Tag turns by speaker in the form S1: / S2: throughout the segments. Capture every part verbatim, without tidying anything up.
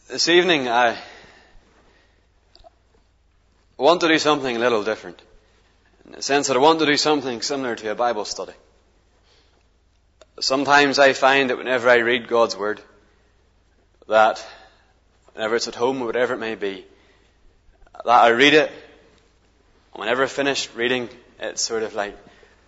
S1: This evening I want to do something a little different, in the sense that I want to do something similar to a Bible study. Sometimes I find that whenever I read God's Word, that whenever it's at home or whatever it may be, that I read it, and whenever I finish reading, it's sort of like,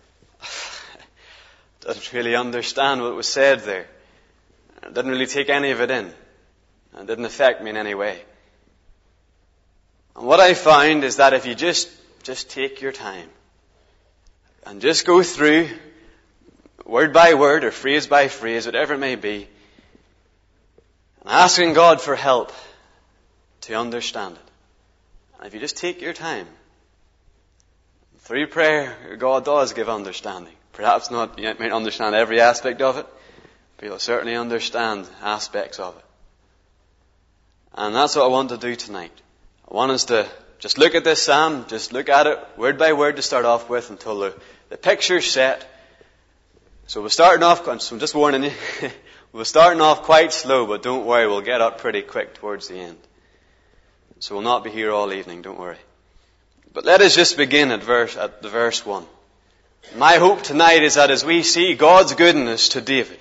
S1: doesn't really understand what was said there. I didn't really take any of it in. It didn't affect me in any way. And what I found is that if you just, just take your time and just go through word by word or phrase by phrase, whatever it may be, and asking God for help to understand it. And if you just take your time, through prayer, God does give understanding. Perhaps not, you might understand every aspect of it, but you'll certainly understand aspects of it. And that's what I want to do tonight. I want us to just look at this psalm, just look at it word by word to start off with until the, the picture's set. So we're starting off, so I'm just warning you, we're starting off quite slow, but don't worry, we'll get up pretty quick towards the end. So we'll not be here all evening, don't worry. But let us just begin at verse, at the verse one. My hope tonight is that as we see God's goodness to David,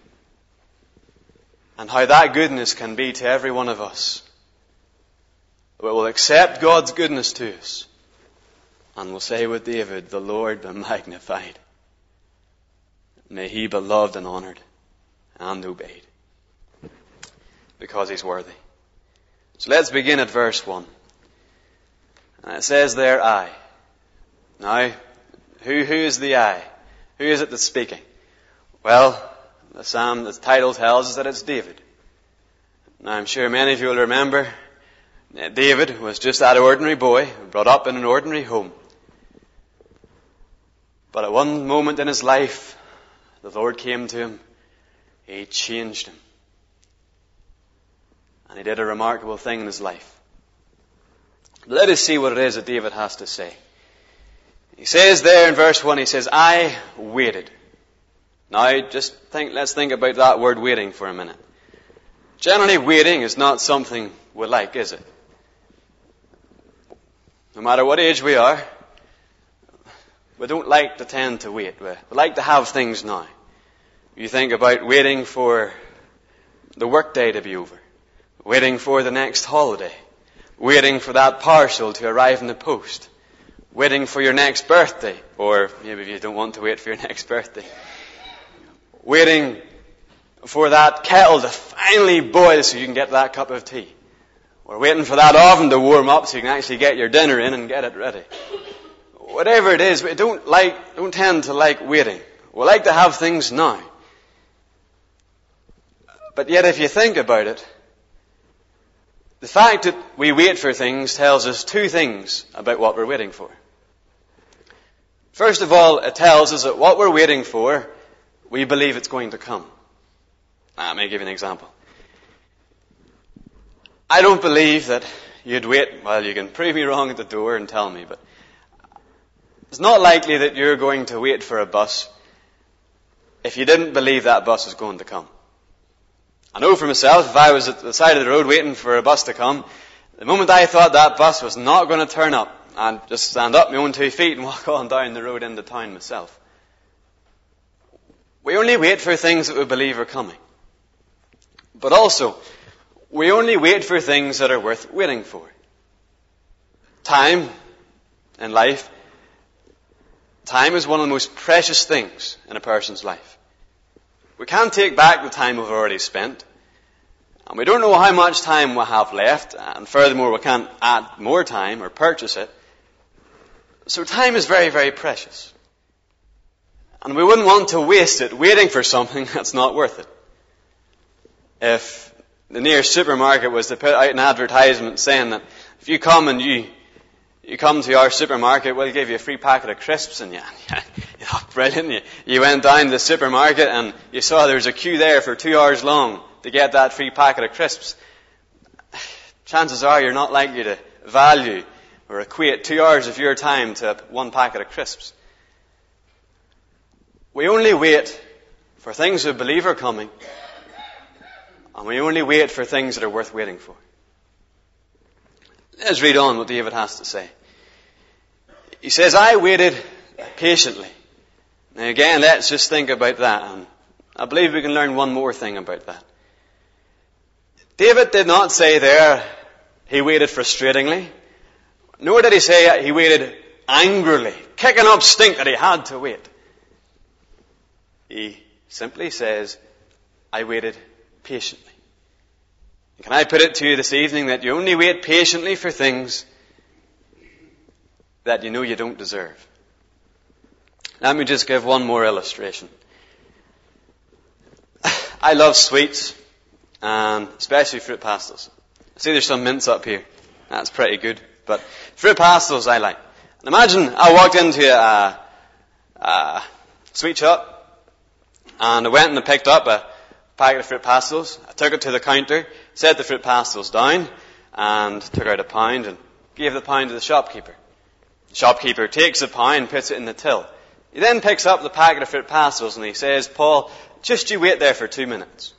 S1: and how that goodness can be to every one of us, we will accept God's goodness to us, and we'll say with David, the Lord be magnified. May He be loved and honoured and obeyed, because He's worthy. So let's begin at verse one. And it says there, I. Now, who, who is the I? Who is it that's speaking? Well, the psalm, the title tells us that it's David. Now, I'm sure many of you will remember that David was just that ordinary boy, brought up in an ordinary home. But at one moment in his life, the Lord came to him. He changed him. And He did a remarkable thing in his life. Let us see what it is that David has to say. He says there in verse one, he says, I waited. Now, just think, let's think about that word waiting for a minute. Generally, waiting is not something we like, is it? No matter what age we are, we don't like to tend to wait. We, we like to have things now. You think about waiting for the workday to be over, waiting for the next holiday, waiting for that parcel to arrive in the post, waiting for your next birthday, or maybe you don't want to wait for your next birthday, waiting for that kettle to finally boil so you can get that cup of tea, or waiting for that oven to warm up so you can actually get your dinner in and get it ready. Whatever it is, we don't like, don't tend to like waiting. We like to have things now. But yet if you think about it, the fact that we wait for things tells us two things about what we're waiting for. First of all, it tells us that what we're waiting for, we believe it's going to come. Let me give you an example. I don't believe that you'd wait, well, you can prove me wrong at the door and tell me, but it's not likely that you're going to wait for a bus if you didn't believe that bus was going to come. I know for myself, if I was at the side of the road waiting for a bus to come, the moment I thought that bus was not going to turn up, I'd just stand up my own two feet and walk on down the road into town myself. We only wait for things that we believe are coming. But also, we only wait for things that are worth waiting for. Time in life, time is one of the most precious things in a person's life. We can't take back the time we've already spent. And we don't know how much time we have left. And furthermore, we can't add more time or purchase it. So time is very, very precious. And we wouldn't want to waste it waiting for something that's not worth it. If the nearest supermarket was to put out an advertisement saying that if you come and you you come to our supermarket, we'll give you a free packet of crisps, and you, you know, brilliant. You, you went down to the supermarket and you saw there was a queue there for two hours long to get that free packet of crisps. Chances are you're not likely to value or equate two hours of your time to one packet of crisps. We only wait for things we believe are coming, And we only wait for things that are worth waiting for. Let's read on what David has to say. He says, I waited patiently. Now again, let's just think about that. And I believe we can learn one more thing about that. David did not say there he waited frustratingly. Nor did he say he waited angrily, kicking up stink that he had to wait. He simply says, I waited patiently. Can I put it to you this evening that you only wait patiently for things that you know you don't deserve? Let me just give one more illustration. I love sweets, and especially fruit pastels. I see there's some mints up here. That's pretty good. But fruit pastels I like. And imagine I walked into a, a sweet shop, and I went and I picked up a packet of fruit pastels. I took it to the counter, set the fruit pastels down, and took out a pound and gave the pound to the shopkeeper. The shopkeeper takes the pound and puts it in the till. He then picks up the packet of fruit pastels and he says, Paul, just you wait there for two minutes.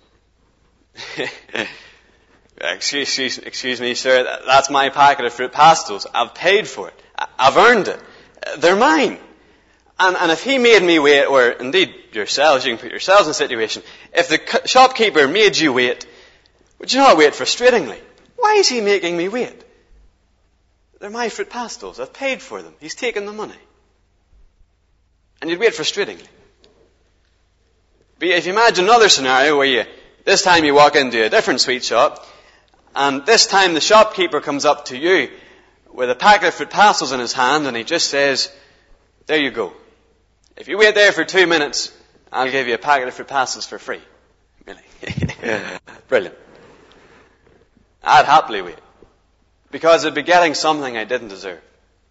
S1: excuse, excuse, excuse me, sir, that's my packet of fruit pastels. I've paid for it. I've earned it. They're mine. And, and if he made me wait, or indeed yourselves, you can put yourselves in a situation, if the shopkeeper made you wait, would you not wait frustratingly? Why is he making me wait? They're my fruit pastels. I've paid for them. He's taken the money. And you'd wait frustratingly. But if you imagine another scenario where you, this time you walk into a different sweet shop, and this time the shopkeeper comes up to you with a packet of fruit pastels in his hand, and he just says, there you go. If you wait there for two minutes, I'll give you a packet of fruit pastels for free. Really? Brilliant. I'd happily wait. Because I'd be getting something I didn't deserve.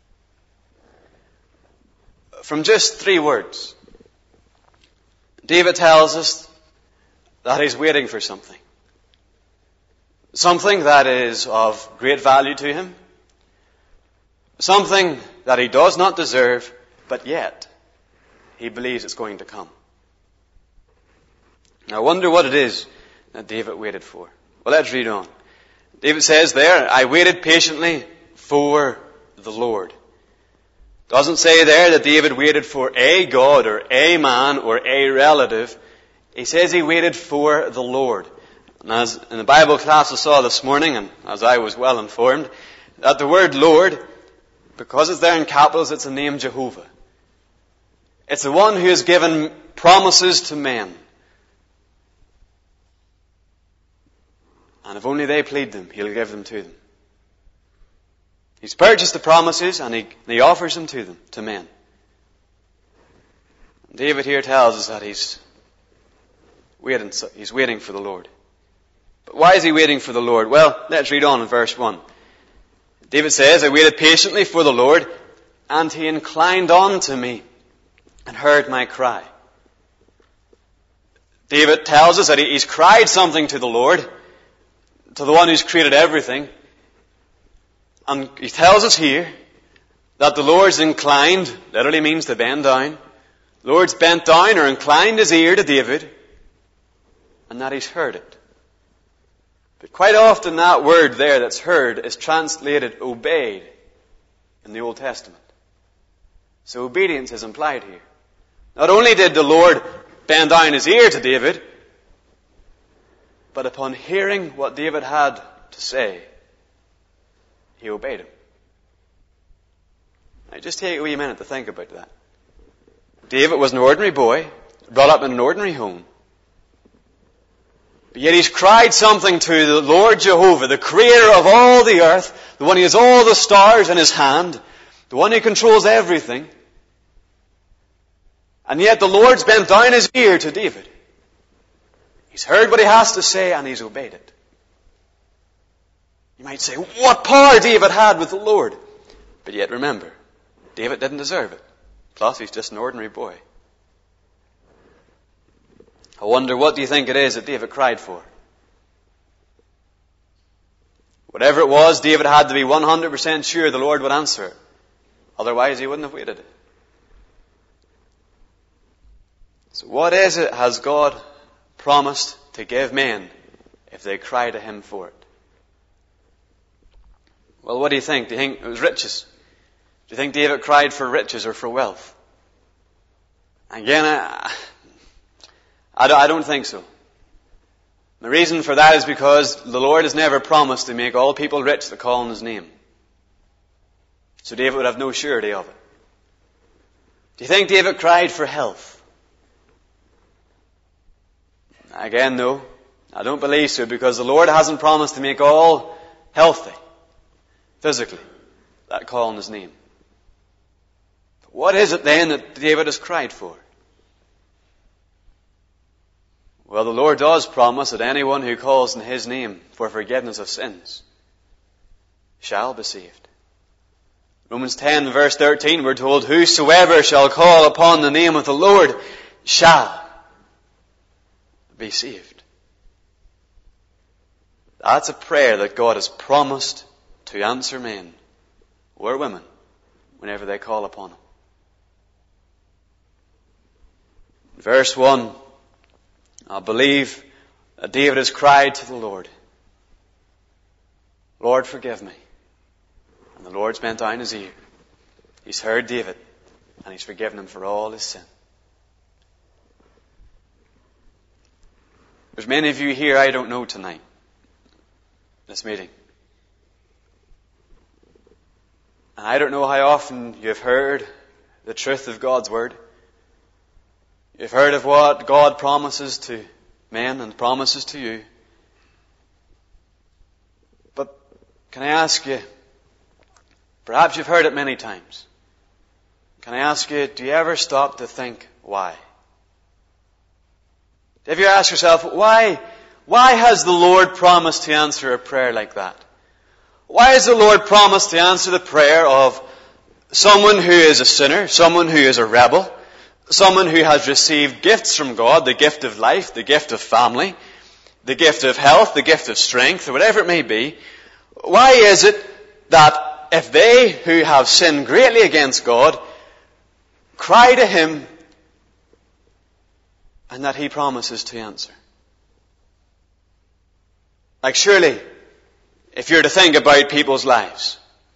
S1: From just three words, David tells us that he's waiting for something. Something that is of great value to him. Something that he does not deserve, but yet he believes it's going to come. Now, I wonder what it is that David waited for. Well, let's read on. David says there, I waited patiently for the Lord. Doesn't say there that David waited for a God or a man or a relative. He says he waited for the Lord. And as in the Bible class I saw this morning, and as I was well informed, that the word Lord, because it's there in capitals, it's the name Jehovah. It's the one who has given promises to men. And if only they plead them, he'll give them to them. He's purchased the promises and he, he offers them to them, to men. David here tells us that he's waiting, he's waiting for the Lord. But why is he waiting for the Lord? Well, let's read on in verse one. David says, I waited patiently for the Lord, and he inclined unto me and heard my cry. David tells us that he's cried something to the Lord, to the one who's created everything. And he tells us here that the Lord's inclined, literally means to bend down. The Lord's bent down or inclined his ear to David, and that he's heard it. But quite often that word there that's heard is translated obeyed in the Old Testament. So obedience is implied here. Not only did the Lord bend down his ear to David, but upon hearing what David had to say, he obeyed him. Now just take a wee minute to think about that. David was an ordinary boy, brought up in an ordinary home. But yet he's cried something to the Lord Jehovah, the creator of all the earth, the one who has all the stars in his hand, the one who controls everything. And yet the Lord's bent down his ear to David. He's heard what he has to say and he's obeyed it. You might say, what power David had with the Lord. But yet remember, David didn't deserve it. Plus he's just an ordinary boy. I wonder, what do you think it is that David cried for? Whatever it was, David had to be one hundred percent sure the Lord would answer it. Otherwise he wouldn't have waited. So what is it has God promised to give men if they cry to him for it. Well, what do you think? Do you think it was riches? Do you think David cried for riches or for wealth? Again, I, I don't think so. The reason for that is because the Lord has never promised to make all people rich that call on his name. So David would have no surety of it. Do you think David cried for health? Again, no. I don't believe so, because the Lord hasn't promised to make all healthy, physically, that call on his name. But what is it then that David has cried for? Well, the Lord does promise that anyone who calls in his name for forgiveness of sins shall be saved. Romans ten, verse thirteen, we're told, whosoever shall call upon the name of the Lord shall be saved. That's a prayer that God has promised to answer men or women whenever they call upon him. Verse one, I believe that David has cried to the Lord, Lord, forgive me. And the Lord's bent down his ear. He's heard David, and he's forgiven him for all his sin. There's many of you here I don't know tonight, this meeting. And I don't know how often you've heard the truth of God's Word. You've heard of what God promises to men and promises to you. But can I ask you, perhaps you've heard it many times. Can I ask you, do you ever stop to think why? Have you asked yourself, why, why has the Lord promised to answer a prayer like that? Why has the Lord promised to answer the prayer of someone who is a sinner, someone who is a rebel, someone who has received gifts from God, the gift of life, the gift of family, the gift of health, the gift of strength, or whatever it may be? Why is it that if they who have sinned greatly against God cry to him, and that he promises to answer? Like surely, if you're to think about people's lives,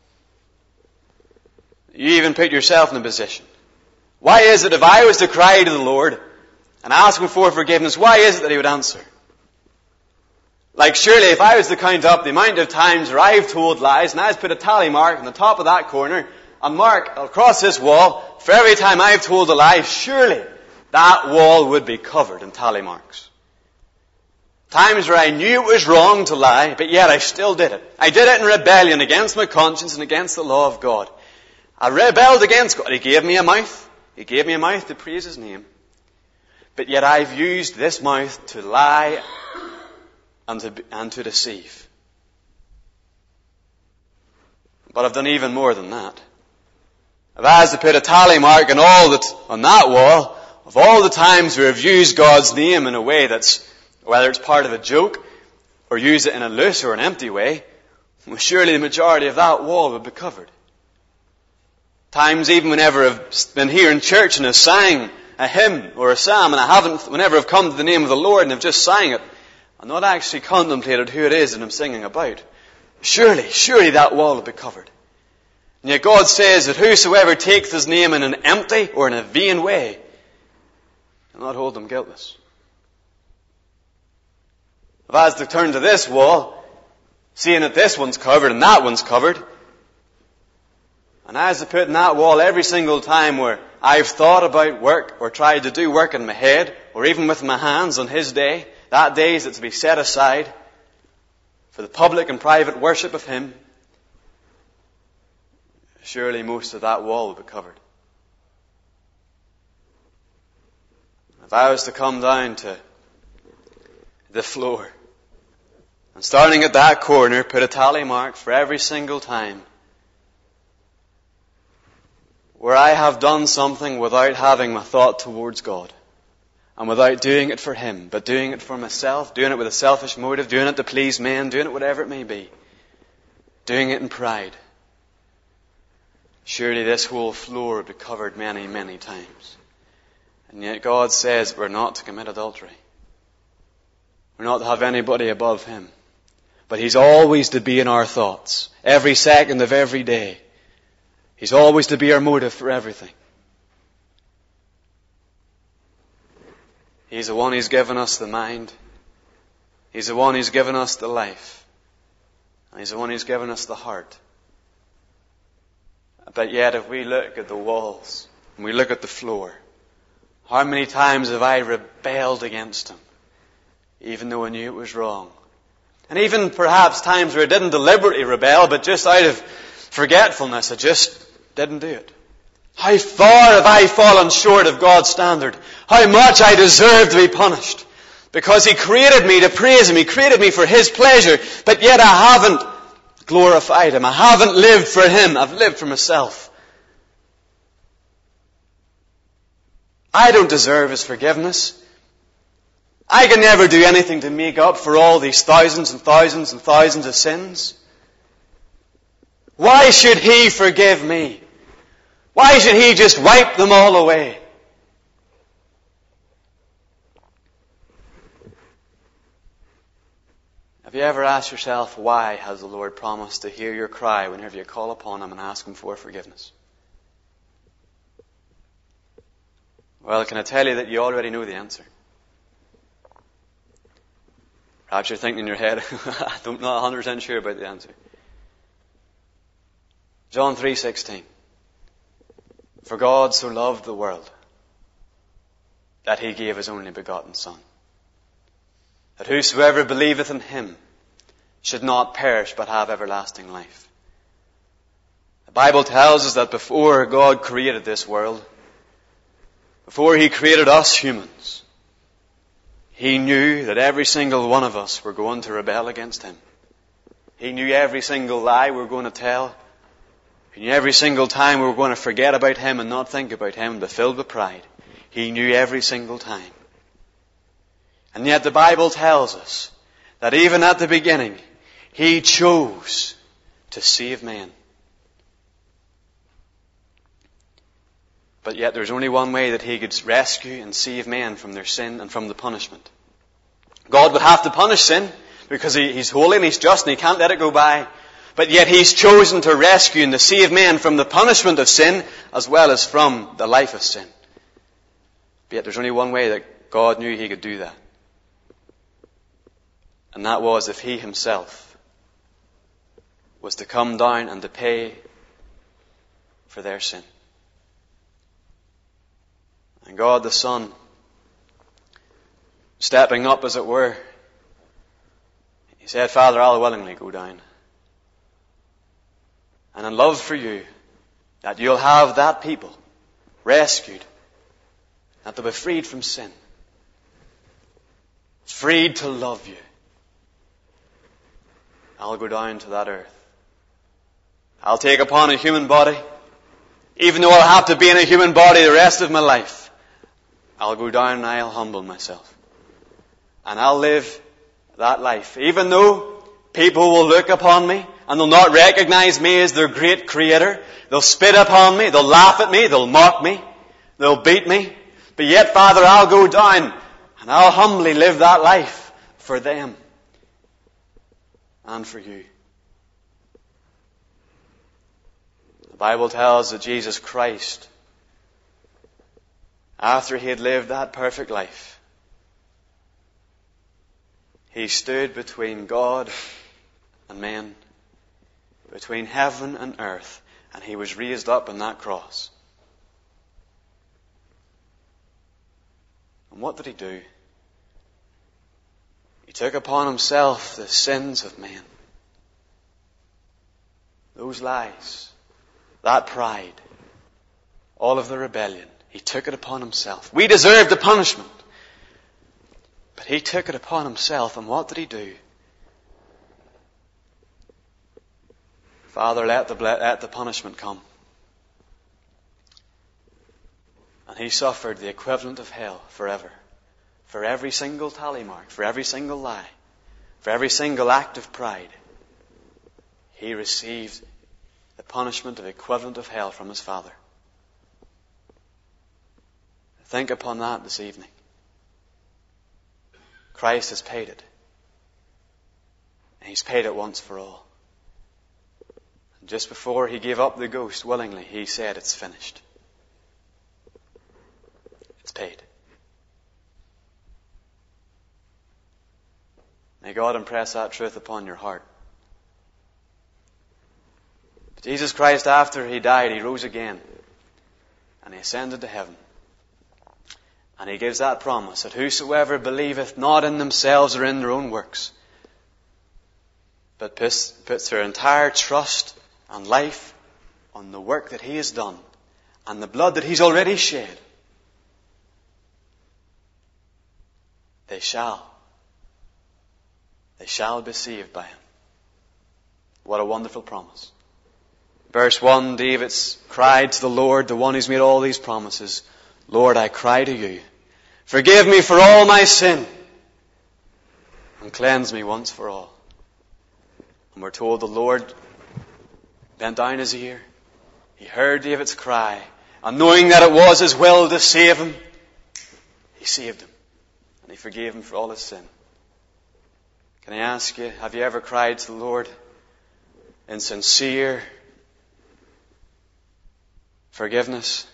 S1: you even put yourself in a position. Why is it if I was to cry to the Lord and ask him for forgiveness, why is it that he would answer? Like surely if I was to count up the amount of times where I've told lies and I was put a tally mark on the top of that corner, a mark across this wall, for every time I've told a lie, surely that wall would be covered in tally marks. Times where I knew it was wrong to lie, but yet I still did it. I did it in rebellion against my conscience and against the law of God. I rebelled against God. He gave me a mouth. He gave me a mouth to praise his name. But yet I've used this mouth to lie and to, and to deceive. But I've done even more than that. If I was to put a tally mark on all that, on that wall, of all the times where I've used God's name in a way that's, whether it's part of a joke, or use it in a loose or an empty way, well, surely the majority of that wall would be covered. Times even whenever I've been here in church and I've sang a hymn or a psalm, and I haven't, whenever I've come to the name of the Lord and I've just sang it, I've not actually contemplated who it is that I'm singing about. Surely, surely that wall will be covered. And yet God says that whosoever takes his name in an empty or in a vain way, will not hold them guiltless. If I was to turn to this wall, seeing that this one's covered and that one's covered, and I was to put in that wall every single time where I've thought about work or tried to do work in my head or even with my hands on his day, that day is to be set aside for the public and private worship of him, surely most of that wall will be covered. If I was to come down to the floor and starting at that corner, put a tally mark for every single time where I have done something without having my thought towards God and without doing it for him, but doing it for myself, doing it with a selfish motive, doing it to please men, doing it whatever it may be, doing it in pride, surely this whole floor would be covered many, many times. And yet God says we're not to commit adultery. We're not to have anybody above Him. But He's always to be in our thoughts, every second of every day. He's always to be our motive for everything. He's the one who's given us the mind. He's the one who's given us the life. And He's the one who's given us the heart. But yet if we look at the walls, and we look at the floor, how many times have I rebelled against Him, even though I knew it was wrong? And even perhaps times where I didn't deliberately rebel, but just out of forgetfulness, I just didn't do it. How far have I fallen short of God's standard? How much I deserve to be punished. Because He created me to praise Him. He created me for His pleasure. But yet I haven't glorified Him. I haven't lived for Him. I've lived for myself. I don't deserve His forgiveness. I can never do anything to make up for all these thousands and thousands and thousands of sins. Why should He forgive me? Why should He just wipe them all away? Have you ever asked yourself, why has the Lord promised to hear your cry whenever you call upon Him and ask Him for forgiveness? Well, can I tell you that you already know the answer? Perhaps you're thinking in your head, I'm not one hundred percent sure about the answer. John three sixteen. For God so loved the world that He gave His only begotten Son, that whosoever believeth in Him should not perish but have everlasting life. The Bible tells us that before God created this world, before He created us humans, He knew that every single one of us were going to rebel against Him. He knew every single lie we were going to tell. He knew every single time we were going to forget about Him and not think about Him and be filled with pride. He knew every single time. And yet the Bible tells us that even at the beginning, He chose to save man. But yet there's only one way that He could rescue and save men from their sin and from the punishment. God would have to punish sin because he, He's holy and He's just and He can't let it go by. But yet He's chosen to rescue and to save men from the punishment of sin as well as from the life of sin. But yet there's only one way that God knew He could do that. And that was if He Himself was to come down and to pay for their sin. And God the Son, stepping up as it were, He said, Father, I'll willingly go down. And in love for you, that you'll have that people rescued, that they'll be freed from sin, freed to love you. I'll go down to that earth. I'll take upon a human body, even though I'll have to be in a human body the rest of my life. I'll go down and I'll humble myself. And I'll live that life. Even though people will look upon me and they'll not recognize me as their great Creator. They'll spit upon me, they'll laugh at me, they'll mock me, they'll beat me. But yet, Father, I'll go down and I'll humbly live that life for them and for you. The Bible tells that Jesus Christ, after He had lived that perfect life, He stood between God and men, between heaven and earth, and He was raised up on that cross. And what did He do? He took upon Himself the sins of men. Those lies, that pride, all of the rebellion. He took it upon Himself. We deserved the punishment. But He took it upon Himself, and what did He do? Father, let the, let the punishment come. And He suffered the equivalent of hell forever. For every single tally mark, for every single lie, for every single act of pride, He received the punishment of equivalent of hell from His Father. Think upon that this evening. Christ has paid it. And He's paid it once for all. And just before He gave up the ghost willingly, He said, it's finished. It's paid. May God impress that truth upon your heart. Jesus Christ, after He died, He rose again. And He ascended to heaven. And He gives that promise that whosoever believeth not in themselves or in their own works, but puts, puts their entire trust and life on the work that He has done and the blood that He's already shed, they shall, they shall be saved by Him. What a wonderful promise. Verse one, David's cried to the Lord, the one who's made all these promises, Lord, I cry to you, forgive me for all my sin and cleanse me once for all. And we're told the Lord bent down His ear. He heard David's cry, and knowing that it was His will to save him, He saved him. And He forgave him for all his sin. Can I ask you, have you ever cried to the Lord in sincere forgiveness?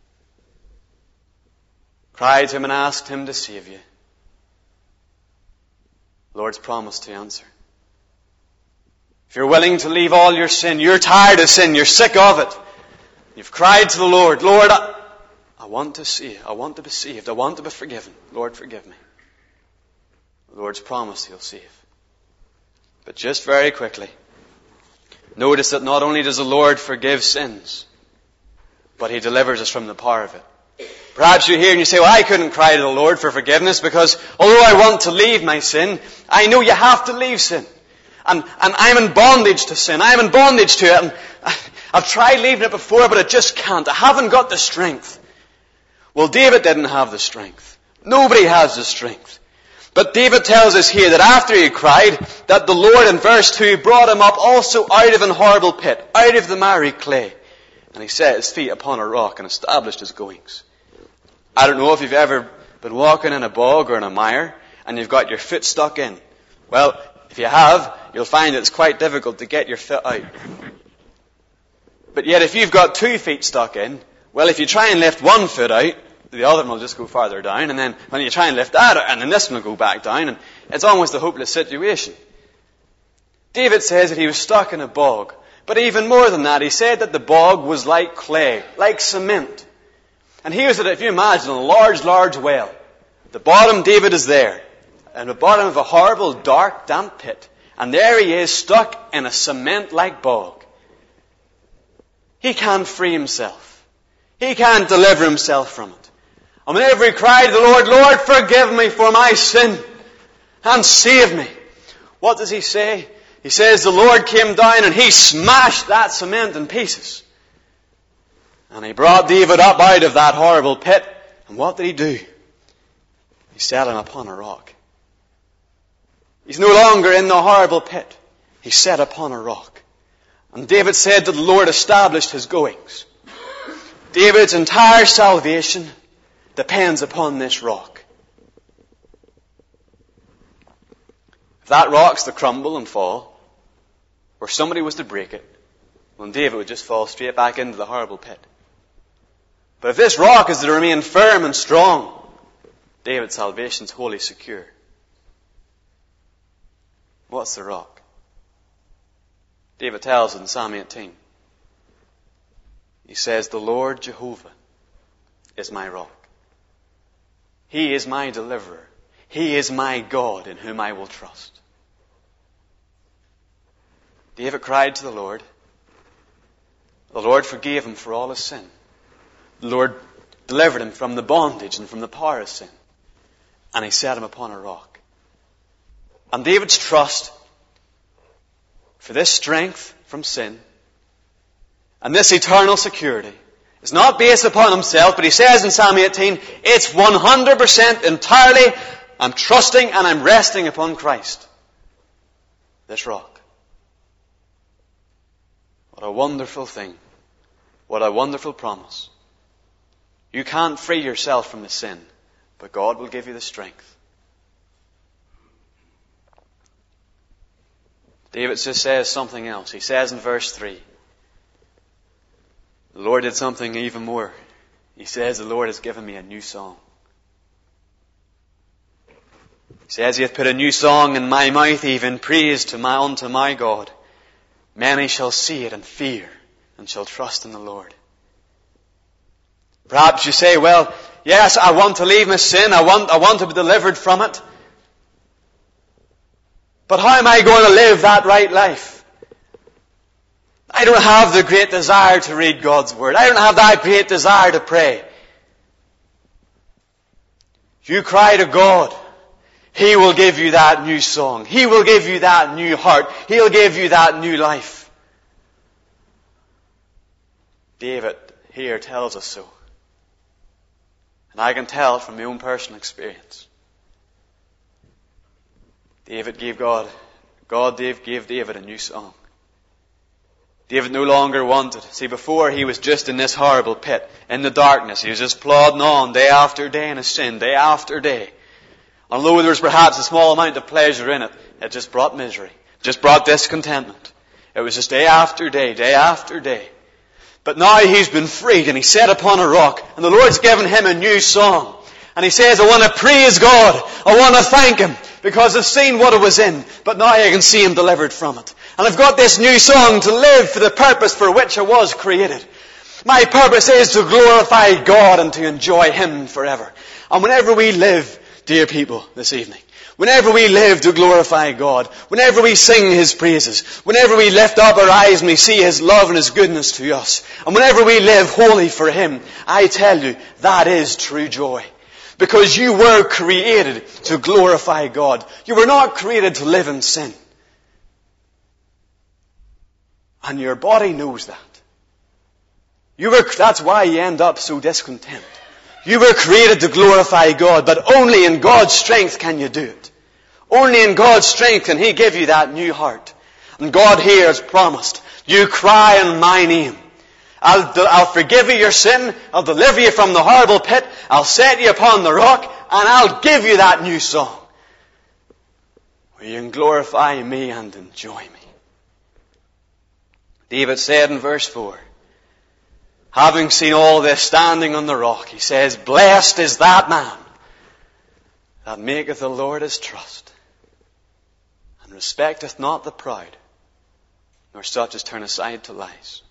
S1: Cried to Him and asked Him to save you? The Lord's promised to answer. If you're willing to leave all your sin, you're tired of sin, you're sick of it, you've cried to the Lord, Lord, I, I want to see, I want to be saved, I want to be forgiven. Lord, forgive me. The Lord's promised He'll save. But just very quickly, notice that not only does the Lord forgive sins, but He delivers us from the power of it. Perhaps you're here and you say, well, I couldn't cry to the Lord for forgiveness because although I want to leave my sin, I know you have to leave sin. And, and I'm in bondage to sin. I'm in bondage to it. And I've tried leaving it before, but I just can't. I haven't got the strength. Well, David didn't have the strength. Nobody has the strength. But David tells us here that after he cried, that the Lord in verse two brought him up also out of an horrible pit, out of the miry clay. And He set his feet upon a rock and established his goings. I don't know if you've ever been walking in a bog or in a mire and you've got your foot stuck in. Well, if you have, you'll find it's quite difficult to get your foot out. But yet if you've got two feet stuck in, well, if you try and lift one foot out, the other one will just go farther down, and then when you try and lift that out, and then this one will go back down, and it's almost a hopeless situation. David says that he was stuck in a bog. But even more than that, he said that the bog was like clay, like cement. And here's it, if you imagine a large, large well. The bottom, David is there. And the bottom of a horrible, dark, damp pit. And there he is, stuck in a cement-like bog. He can't free himself. He can't deliver himself from it. And whenever he cried to the Lord, Lord, forgive me for my sin and save me, what does he say? He says the Lord came down and He smashed that cement in pieces. And He brought David up out of that horrible pit. And what did He do? He set him upon a rock. He's no longer in the horrible pit. He's set upon a rock. And David said that the Lord established his goings. David's entire salvation depends upon this rock. If that rock's to crumble and fall, or somebody was to break it, well, David would just fall straight back into the horrible pit. But if this rock is to remain firm and strong, David's salvation's wholly secure. What's the rock? David tells in Psalm eighteen. He says, the Lord Jehovah is my rock. He is my deliverer. He is my God in whom I will trust. David cried to the Lord. The Lord forgave him for all his sin. The Lord delivered him from the bondage and from the power of sin. And He set him upon a rock. And David's trust for this strength from sin and this eternal security is not based upon himself, but he says in Psalm eighteen, it's one hundred percent entirely, I'm trusting and I'm resting upon Christ. This rock. What a wonderful thing. What a wonderful promise. You can't free yourself from the sin, but God will give you the strength. David just says something else. He says in verse three, the Lord did something even more. He says, the Lord has given me a new song. He says, He hath put a new song in my mouth, even praise to my, unto my God. Many shall see it and fear, and shall trust in the Lord. Perhaps you say, well, yes, I want to leave my sin. I want, I want to be delivered from it. But how am I going to live that right life? I don't have the great desire to read God's Word. I don't have that great desire to pray. You cry to God. He will give you that new song. He will give you that new heart. He'll give you that new life. David here tells us so. And I can tell from my own personal experience. David gave God, God gave David a new song. David no longer wanted. See, before he was just in this horrible pit, in the darkness. He was just plodding on day after day in his sin, day after day. Although there was perhaps a small amount of pleasure in it, it just brought misery. It just brought discontentment. It was just day after day, day after day. But now he's been freed and he's set upon a rock and the Lord's given him a new song. And he says, I want to praise God. I want to thank Him because I've seen what it was in, but now I can see Him delivered from it. And I've got this new song to live for the purpose for which I was created. My purpose is to glorify God and to enjoy Him forever. And whenever we live, dear people, this evening, whenever we live to glorify God, whenever we sing His praises, whenever we lift up our eyes and we see His love and His goodness to us, and whenever we live wholly for Him, I tell you, that is true joy. Because you were created to glorify God. You were not created to live in sin. And your body knows that. You were, that's why you end up so discontent. You were created to glorify God, but only in God's strength can you do it. Only in God's strength can He give you that new heart. And God here has promised, you cry in my name. I'll, I'll forgive you your sin. I'll deliver you from the horrible pit. I'll set you upon the rock. And I'll give you that new song. Where you can glorify me and enjoy me. David said in verse four, having seen all this standing on the rock, he says, blessed is that man that maketh the Lord his trust, and respecteth not the proud, nor such as turn aside to lies.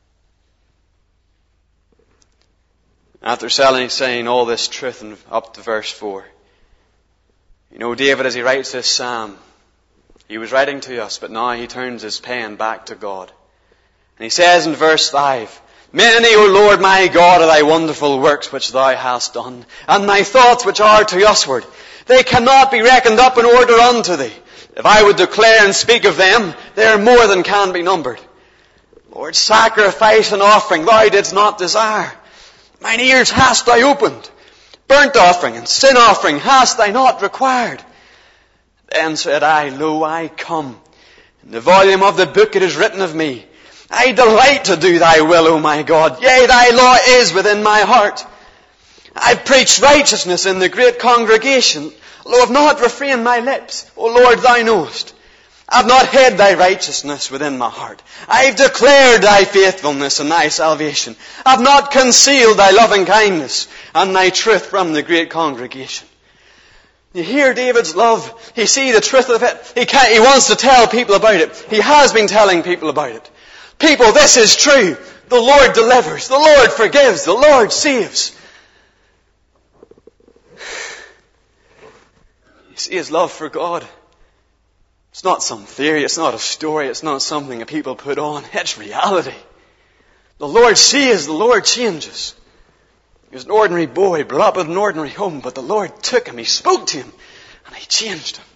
S1: After saying all this truth and up to verse four, you know, David, as he writes this psalm, he was writing to us, but now he turns his pen back to God. And he says in verse five, many, O Lord my God, are thy wonderful works which thou hast done, and thy thoughts which are to usward. They cannot be reckoned up in order unto thee. If I would declare and speak of them, they are more than can be numbered. Lord, sacrifice and offering thou didst not desire. Mine ears hast thou opened. Burnt offering and sin offering hast thou not required. Then said I, lo, I come. In the volume of the book it is written of me, I delight to do thy will, O my God. Yea, thy law is within my heart. I preach righteousness in the great congregation. Lo, I have not refrained my lips. O Lord, thou knowest. I have not hid thy righteousness within my heart. I have declared thy faithfulness and thy salvation. I have not concealed thy loving kindness and thy truth from the great congregation. You hear David's love. You see the truth of it. He can't, he wants to tell people about it. He has been telling people about it. People, this is true. The Lord delivers. The Lord forgives. The Lord saves. You see his love for God. It's not some theory. It's not a story. It's not something that people put on. It's reality. The Lord sees. The Lord changes. He was an ordinary boy, brought up in an ordinary home, but the Lord took him. He spoke to him, and He changed him.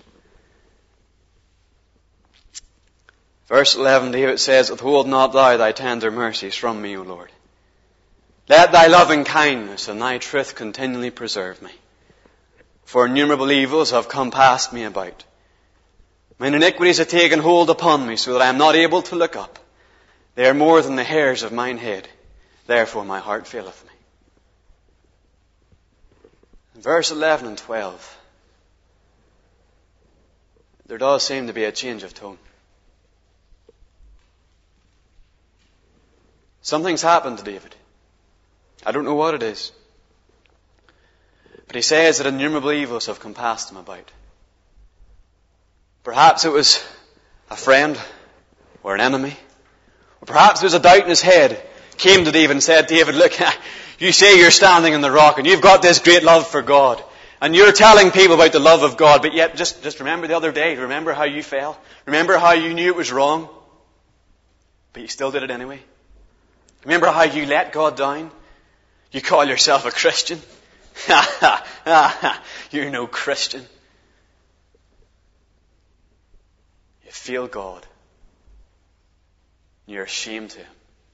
S1: Verse eleven, David says, withhold not thou thy tender mercies from me, O Lord. Let thy loving kindness and thy truth continually preserve me. For innumerable evils have compassed me about. Mine iniquities have taken hold upon me, so that I am not able to look up. They are more than the hairs of mine head. Therefore my heart faileth me. In verse eleven and twelve, there does seem to be a change of tone. Something's happened to David. I don't know what it is. But he says that innumerable evils have compassed him about. Perhaps it was a friend or an enemy. Or perhaps there was a doubt in his head. Came to David and said, David, look, you say you're standing on the rock and you've got this great love for God. And you're telling people about the love of God, but yet just, just remember the other day. Remember how you fell. Remember how you knew it was wrong. But you still did it anyway. Remember how you let God down. You call yourself a Christian. You're no Christian. You feel God. You're ashamed to Him.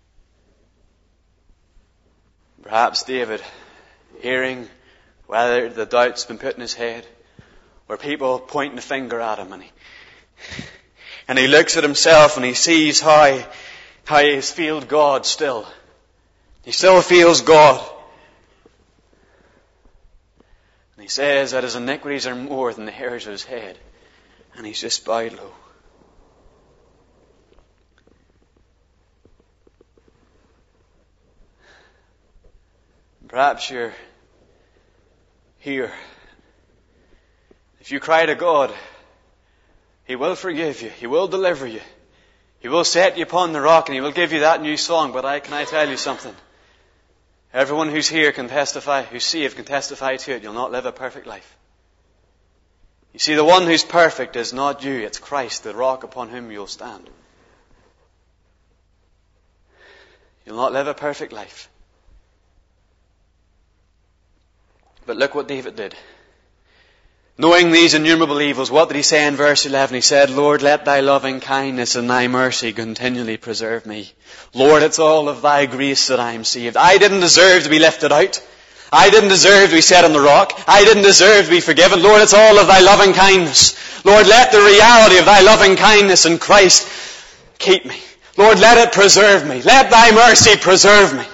S1: Perhaps David, hearing whether the doubt's been put in his head, or people pointing the finger at him, and he, and he looks at himself and he sees how, how he has failed God still. He still feels God. And he says that his iniquities are more than the hairs of his head. And he's just bowed low. Perhaps you're here. If you cry to God, He will forgive you. He will deliver you. He will set you upon the rock and He will give you that new song. But I, can I tell you something? Everyone who's here can testify, who's saved can testify to it. You'll not live a perfect life. You see, the one who's perfect is not you. It's Christ, the rock upon whom you'll stand. You'll not live a perfect life. But look what David did. Knowing these innumerable evils, what did he say in verse eleven? He said, Lord, let thy loving kindness and thy mercy continually preserve me. Lord, it's all of thy grace that I am saved. I didn't deserve to be lifted out. I didn't deserve to be set on the rock. I didn't deserve to be forgiven. Lord, it's all of thy loving kindness. Lord, let the reality of thy loving kindness in Christ keep me. Lord, let it preserve me. Let thy mercy preserve me.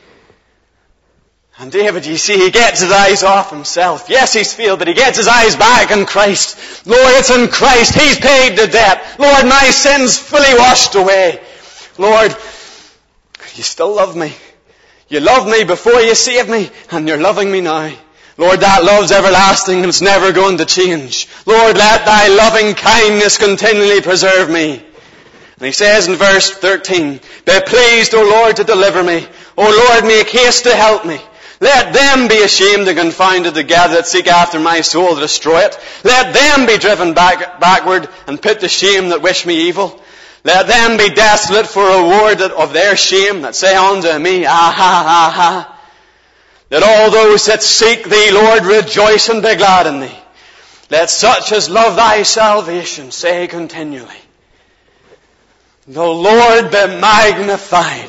S1: And David, you see, he gets his eyes off himself. Yes, he's failed, but he gets his eyes back on Christ. Lord, it's in Christ. He's paid the debt. Lord, my sin's fully washed away. Lord, you still love me. You loved me before you saved me, and you're loving me now. Lord, that love's everlasting and it's never going to change. Lord, let thy loving kindness continually preserve me. And he says in verse thirteen, be pleased, O Lord, to deliver me. O Lord, make haste to help me. Let them be ashamed and confounded together that seek after my soul to destroy it. Let them be driven back, backward and put to shame that wish me evil. Let them be desolate for reward of their shame that say unto me, ah ha ha ha. Let all those that seek thee, Lord, rejoice and be glad in thee. Let such as love thy salvation say continually, the Lord be magnified.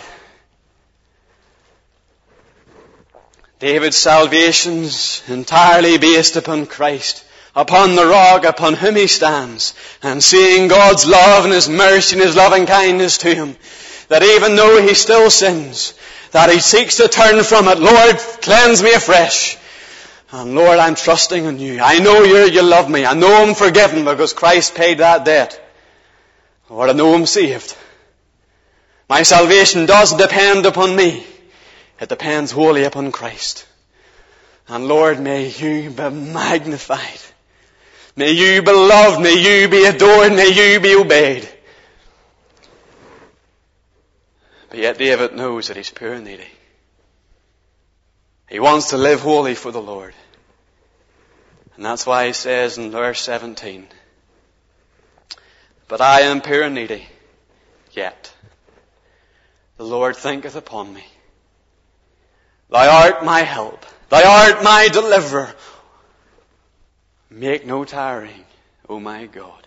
S1: David's salvation's entirely based upon Christ, upon the rock upon whom he stands, and seeing God's love and His mercy and His loving kindness to him, that even though he still sins, that he seeks to turn from it. Lord, cleanse me afresh. And Lord, I'm trusting in you. I know you you love me. I know I'm forgiven because Christ paid that debt. Lord, I know I'm saved. My salvation doesn't depend upon me. It depends wholly upon Christ. And Lord, may you be magnified. May you be loved. May you be adored. May you be obeyed. But yet David knows that he's poor and needy. He wants to live wholly for the Lord. And that's why he says in verse seventeen, but I am poor and needy, yet the Lord thinketh upon me. Thou art my help. Thou art my deliverer. Make no tarrying, O my God.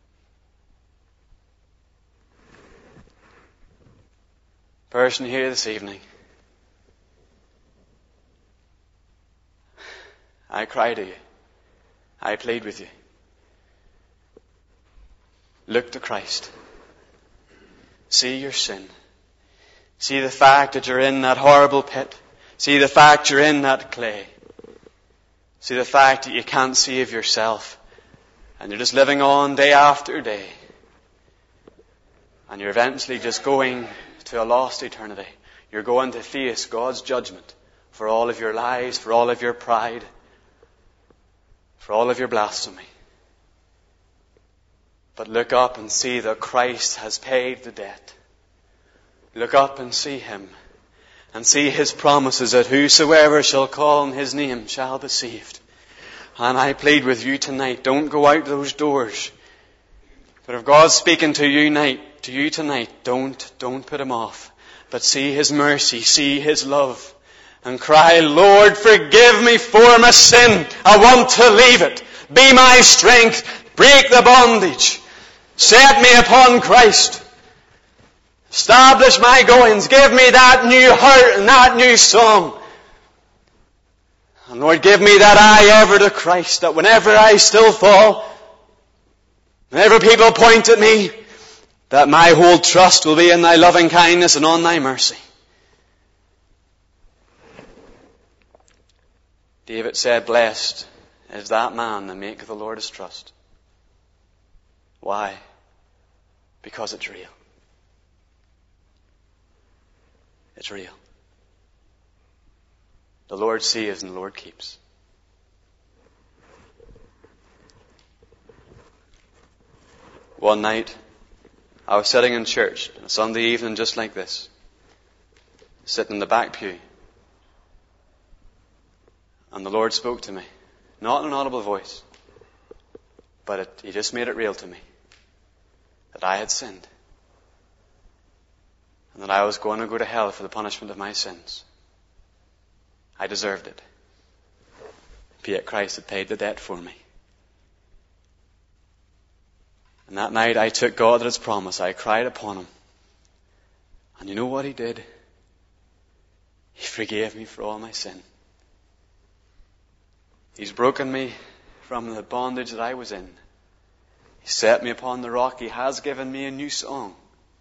S1: Person here this evening, I cry to you. I plead with you. Look to Christ. See your sin. See the fact that you're in that horrible pit. See the fact you're in that clay. See the fact that you can't save yourself. And you're just living on day after day. And you're eventually just going to a lost eternity. You're going to face God's judgment for all of your lies, for all of your pride, for all of your blasphemy. But look up and see that Christ has paid the debt. Look up and see Him, and see His promises that whosoever shall call on His name shall be saved. And I plead with you tonight, don't go out those doors. But if God's speaking to you tonight, to you tonight, don't, don't put Him off. But see His mercy, see His love, and cry, Lord, forgive me for my sin. I want to leave it. Be my strength. Break the bondage. Set me upon Christ. Establish my goings. Give me that new heart and that new song. And Lord, give me that eye ever to Christ, that whenever I still fall, whenever people point at me, that my whole trust will be in Thy loving kindness and on Thy mercy. David said, blessed is that man that maketh the Lord his trust. Why? Because it's real. It's real. The Lord saves and the Lord keeps. One night, I was sitting in church on a Sunday evening just like this, sitting in the back pew. And the Lord spoke to me, not in an audible voice, but it, He just made it real to me, that I had sinned, and that I was going to go to hell for the punishment of my sins. I deserved it. But yet Christ had paid the debt for me. And that night I took God at His promise. I cried upon Him. And you know what He did? He forgave me for all my sin. He's broken me from the bondage that I was in. He set me upon the rock. He has given me a new song.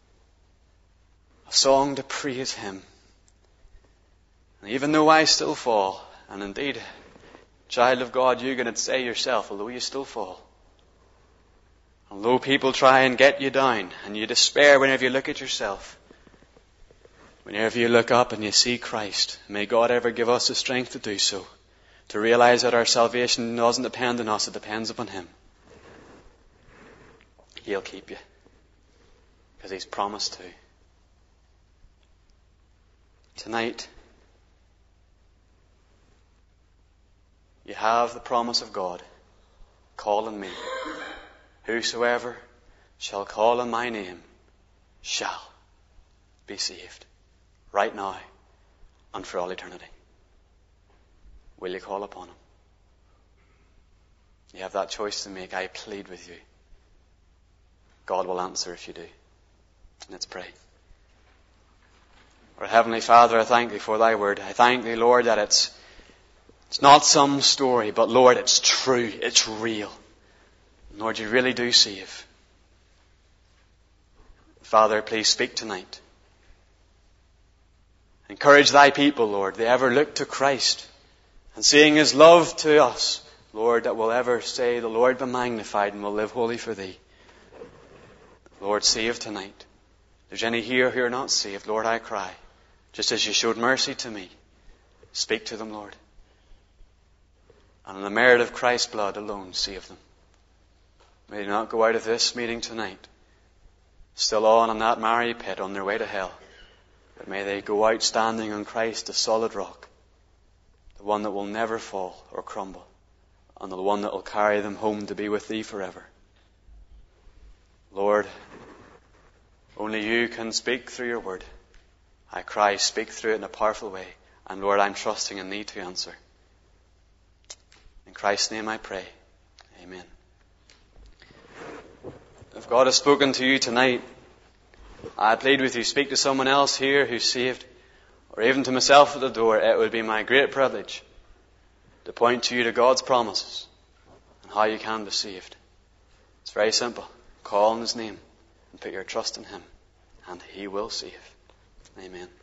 S1: A song to praise Him. And even though I still fall, and indeed, child of God, you're going to say yourself, although you still fall, although people try and get you down, and you despair whenever you look at yourself, whenever you look up and you see Christ, may God ever give us the strength to do so, to realize that our salvation doesn't depend on us, it depends upon Him. He'll keep you, because He's promised to. Tonight, you have the promise of God. Call on me. Whosoever shall call on my name shall be saved. Right now and for all eternity. Will you call upon Him? You have that choice to make. I plead with you. God will answer if you do. Let's pray. Our Heavenly Father, I thank Thee for Thy word. I thank Thee, Lord, that it's It's not some story, but Lord, it's true. It's real. Lord, you really do save. Father, please speak tonight. Encourage Thy people, Lord, they ever look to Christ. And seeing His love to us, Lord, that will ever say, the Lord be magnified and will live holy for Thee. Lord, save tonight. If there's any here who are not saved, Lord, I cry. Just as you showed mercy to me, speak to them, Lord. And on the merit of Christ's blood alone, save them. May they not go out of this meeting tonight still on in that miry pit on their way to hell. But may they go out standing on Christ, the solid rock, the one that will never fall or crumble, and the one that will carry them home to be with Thee forever. Lord, only You can speak through Your word. I cry, speak through it in a powerful way. And Lord, I'm trusting in Thee to answer. In Christ's name I pray. Amen. If God has spoken to you tonight, I plead with you, speak to someone else here who's saved, or even to myself at the door. It would be my great privilege to point to you to God's promises and how you can be saved. It's very simple. Call on His name and put your trust in Him, and He will save. Amen.